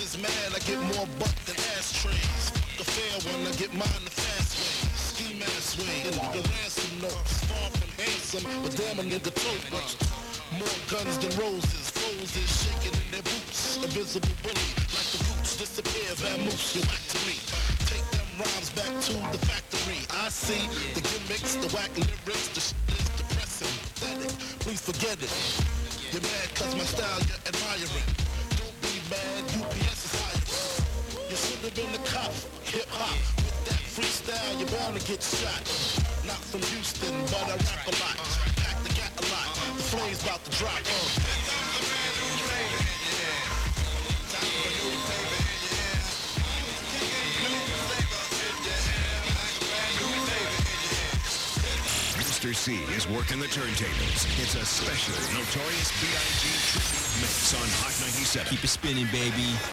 is mad, I get more butt than ashtrays. The fair one, I get mine the fast way. Ski mask way, and the ransom notes. Far from handsome, but damn a nigga tote much. More guns than roses, foes is shaking in their boots. A visible bully, like the roots disappear, vamoose, you whack to me. Take them rhymes back to the factory. I see the gimmicks, the whack lyrics, the shit is depressing, pathetic. Please forget it. You're mad cause my style you're admiring. Don't be mad, UPS is hiring. You should have been a cop, hip hop. With that freestyle, you're bound to get shot. Not from Houston, but I rap a lot. Pack the gat a lot. The flame's about to drop. Mr. C is working the turntables. It's a special Notorious B.I.G. tribute mix on Hot 97. Keep it spinning, baby.